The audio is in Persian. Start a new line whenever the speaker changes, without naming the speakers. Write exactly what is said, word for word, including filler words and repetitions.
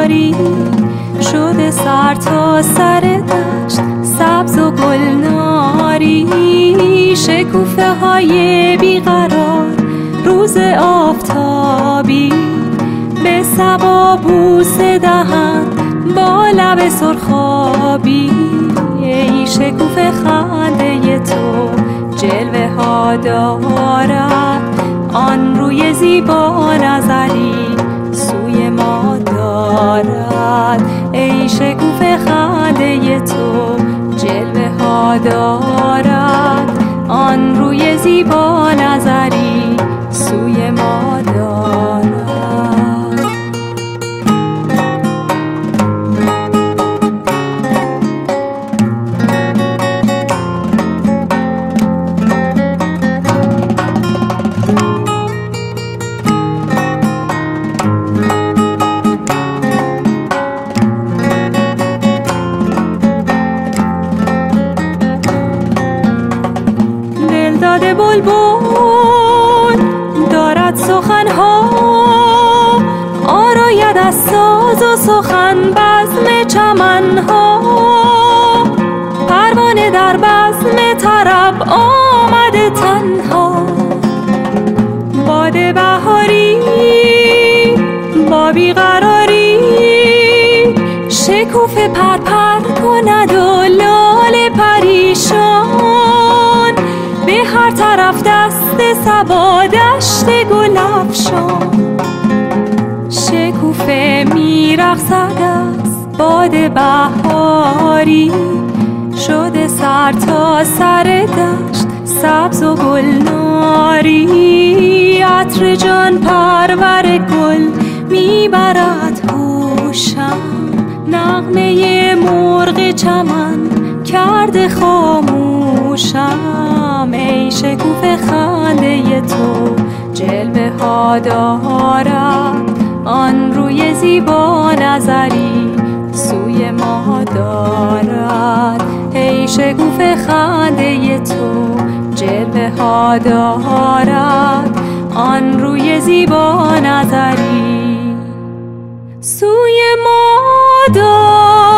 بهاری شده سر تا سر دشت سبز و گلناری، شکوفه های بیقرار روز آفتابی به صبا بوسه دهند با لب سرخابی. ای شکوفه خنده تو جلوه ها دارد، آن روی زیبا نظری سوی ما دارد. ای شکوفه خنده تو جلوه ها دارد، آن روی زیبا نظری سوی ما دارد. داده بلبل دارد سخنها، آراید از ساز و سخن بزم چمنها. پروانه در بزم طرب آمده تنها، باد بهاری با بیقراری شکوفه پر پر کند و لاله پریشان. به هر طرف دست صبا دشت گل افشان، شکوفه میرقصد از باد بهاری شده سر تا سر دشت سبز و گلناری. عطر جان پرور گل میبرد هوشم، نغمه مرغ چمن کرده خاموشم. ای شکوفه خنده تو جلوه ها دارد، آن روی زیبا نظری سوی ما دارد. ای شکوفه خنده تو جلوه ها دارد، آن روی زیبا نظری سوی ما دارد.